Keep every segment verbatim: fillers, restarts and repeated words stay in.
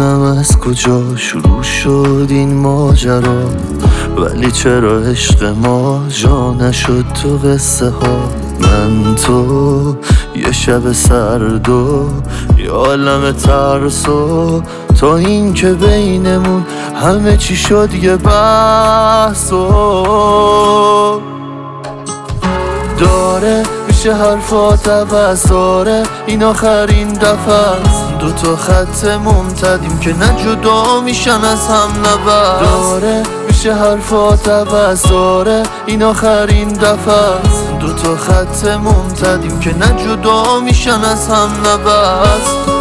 نمیدونم از کجا شروع شد این ماجرا، ولی چرا عشق ما جا نشد تو قصه ها. من تو یه شب سرد و یه عالم ترس و تا این که بینمون همه چی شد یه بحث و داره میشه حرفات عوض داره. این آخرین دفعه است دو تا خط ممتدیم که نه جدا میشن از هم نبست. داره میشه حرفات عوض داره. این آخرین دفعه است دو تا خط ممتدیم که نه جدا میشن از هم نبست.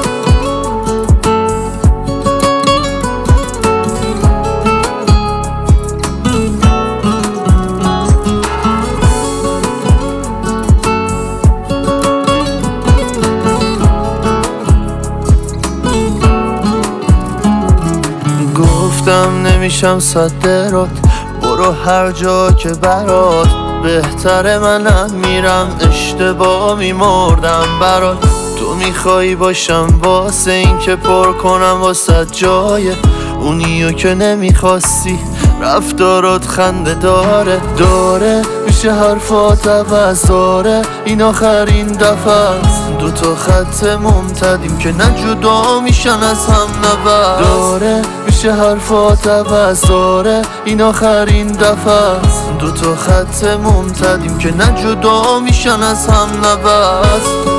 گفتم نمیشم صدرات، برو هر جا که برات بهتره. منم میرم اشتباه میمردم برات. تو میخوایی باشم واسه این که پر کنم واسه جای اونیو که نمیخواستی. رفتارات خنده داره داره میشه حرفات عوض داره. این آخرین دفعه است دو تا خط ممتدیم که نه جدا میشن از هم نبست. داره میشه حرفات عوض داره. این آخرین دفعه است دو تا خط ممتدیم که نه جدا میشن از هم نبست.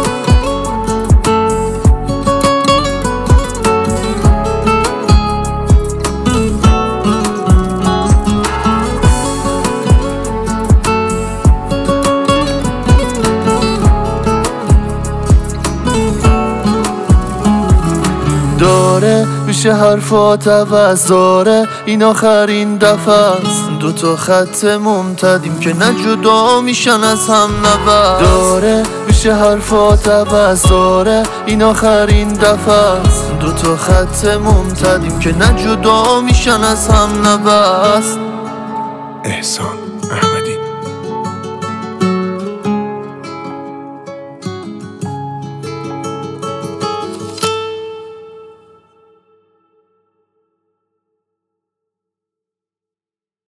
داره میشه حرفات عوض داره. این آخرین دفعه است دو تا خط ممتدیم که نه جدا میشن از هم نبست. داره میشه حرفات عوض داره. این آخرین دفعه است دو تا خط ممتدیم که نه جدا میشن از هم نبست. احسان